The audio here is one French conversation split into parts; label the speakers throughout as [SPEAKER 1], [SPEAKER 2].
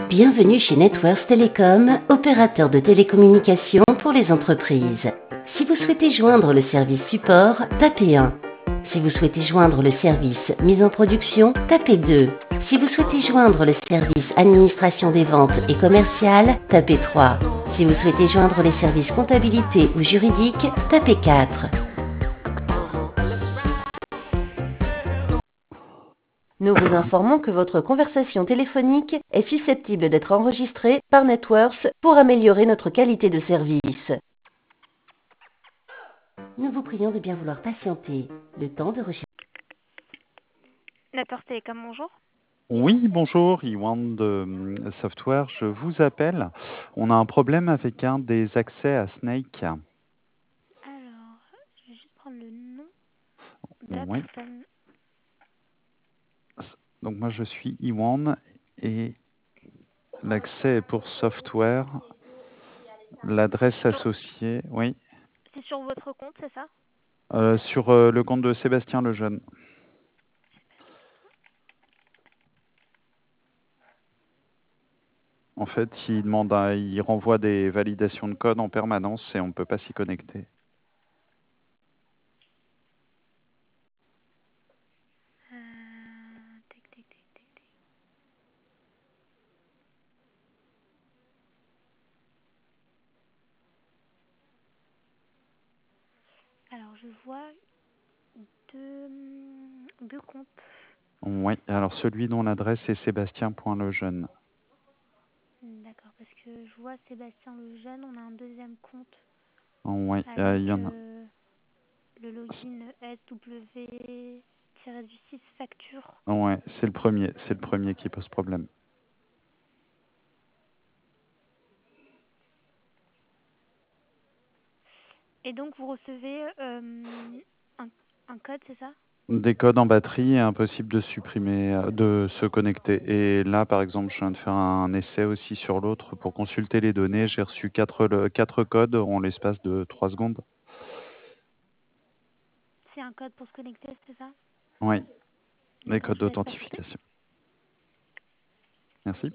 [SPEAKER 1] Bienvenue chez Networks Telecom, opérateur de télécommunications pour les entreprises. Si vous souhaitez joindre le service support, tapez 1. Si vous souhaitez joindre le service mise en production, tapez 2. Si vous souhaitez joindre le service administration des ventes et commerciales, tapez 3. Si vous souhaitez joindre les services comptabilité ou juridique, tapez 4. Nous vous informons que votre conversation téléphonique est susceptible d'être enregistrée par Networks pour améliorer notre qualité de service. Nous vous prions de bien vouloir patienter le temps de rechercher.
[SPEAKER 2] Networks Télécom, bonjour.
[SPEAKER 3] Oui, bonjour, Iwan de Software, je vous appelle. On a un problème avec un des accès à Snake.
[SPEAKER 2] Alors, je vais juste prendre le nom de la
[SPEAKER 3] Oui.
[SPEAKER 2] personne.
[SPEAKER 3] Donc moi je suis Iwan et l'accès est pour Software. L'adresse associée, oui,
[SPEAKER 2] C'est sur votre compte, c'est ça?
[SPEAKER 3] sur le compte de Sébastien Lejeune. En fait, il renvoie des validations de code en permanence et on ne peut pas s'y connecter.
[SPEAKER 2] Tic. Alors, je vois deux comptes.
[SPEAKER 3] Oui, alors celui dont l'adresse est sébastien.lejeune.
[SPEAKER 2] D'accord, parce que je vois Sébastien Lejeune, on a un deuxième compte
[SPEAKER 3] Oui,
[SPEAKER 2] avec
[SPEAKER 3] il y en a.
[SPEAKER 2] le login SW-6 facture.
[SPEAKER 3] Ouais, c'est le premier qui pose problème.
[SPEAKER 2] Et donc, vous recevez un code, c'est ça?
[SPEAKER 3] Des codes en batterie, impossible de supprimer, de se connecter. Et là, par exemple, je viens de faire un essai aussi sur l'autre pour consulter les données. J'ai reçu quatre codes en l'espace de 3 secondes.
[SPEAKER 2] C'est un code pour se connecter, c'est ça?
[SPEAKER 3] Oui, les
[SPEAKER 2] D'accord,
[SPEAKER 3] codes
[SPEAKER 2] je vous laisse patienter.
[SPEAKER 3] d'authentification. Merci.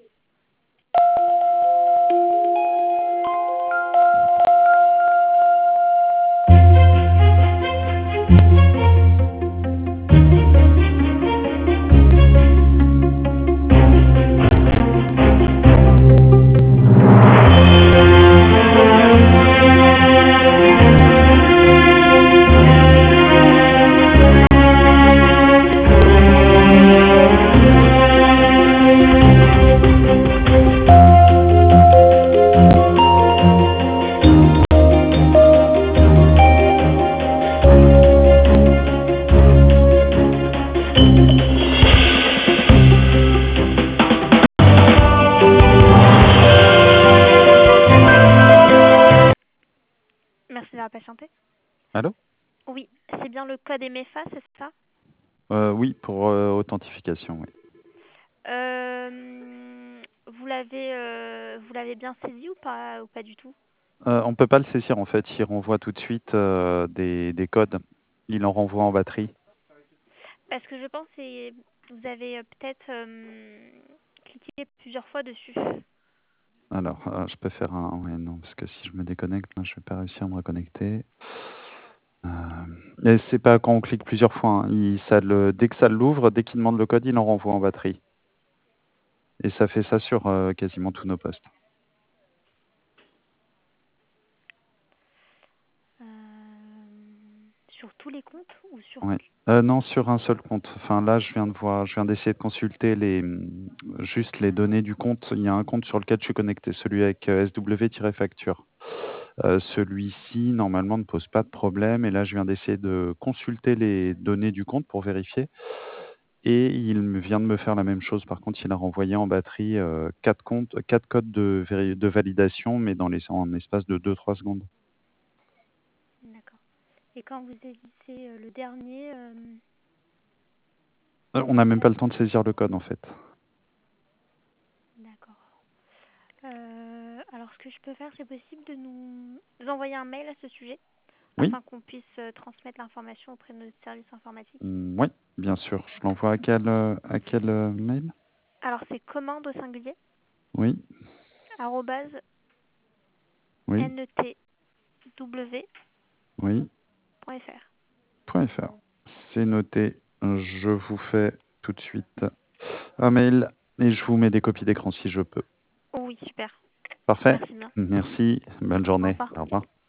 [SPEAKER 2] Merci d'avoir patienté.
[SPEAKER 3] Allô?
[SPEAKER 2] Oui, c'est bien le code MFA, c'est ça?
[SPEAKER 3] Oui, pour authentification, oui.
[SPEAKER 2] Vous l'avez bien saisi ou pas du tout?
[SPEAKER 3] On ne peut pas le saisir, en fait. Il renvoie tout de suite des codes. Il en renvoie en batterie.
[SPEAKER 2] Parce que je pense que vous avez peut-être cliqué plusieurs fois dessus.
[SPEAKER 3] Alors, je peux faire un... Ouais, non, parce que si je me déconnecte, là, je ne vais pas réussir à me reconnecter. Et c'est pas quand on clique plusieurs fois, hein. Dès que ça l'ouvre, dès qu'il demande le code, il en renvoie en batterie. Et ça fait ça sur quasiment tous nos postes.
[SPEAKER 2] Euh, sur tous les comptes ou sur...
[SPEAKER 3] Ouais. Non, sur un seul compte. Enfin, là, je viens d'essayer de consulter juste les données du compte. Il y a un compte sur lequel je suis connecté, celui avec SW-facture. Celui-ci, normalement, ne pose pas de problème. Et là, je viens d'essayer de consulter les données du compte pour vérifier. Et vient de me faire la même chose. Par contre, il a renvoyé en batterie 4 codes de validation, mais en espace de 2-3 secondes.
[SPEAKER 2] D'accord. Et quand vous saisissez le dernier...
[SPEAKER 3] On n'a même pas le temps de saisir le code, en fait.
[SPEAKER 2] D'accord. Alors, ce que je peux faire, c'est possible de nous envoyer un mail à ce sujet
[SPEAKER 3] Oui,
[SPEAKER 2] afin qu'on puisse transmettre l'information auprès de notre service informatique.
[SPEAKER 3] oui, bien sûr. Je l'envoie à quel mail?
[SPEAKER 2] Alors, c'est commande au singulier
[SPEAKER 3] Oui,
[SPEAKER 2] arobase
[SPEAKER 3] oui,
[SPEAKER 2] ntw.fr.
[SPEAKER 3] oui. .fr. C'est noté. Je vous fais tout de suite un mail et je vous mets des copies d'écran si je peux.
[SPEAKER 2] Oui, super.
[SPEAKER 3] Parfait.
[SPEAKER 2] Merci bien.
[SPEAKER 3] Merci. Bonne
[SPEAKER 2] Au
[SPEAKER 3] journée.
[SPEAKER 2] revoir.
[SPEAKER 3] Au revoir.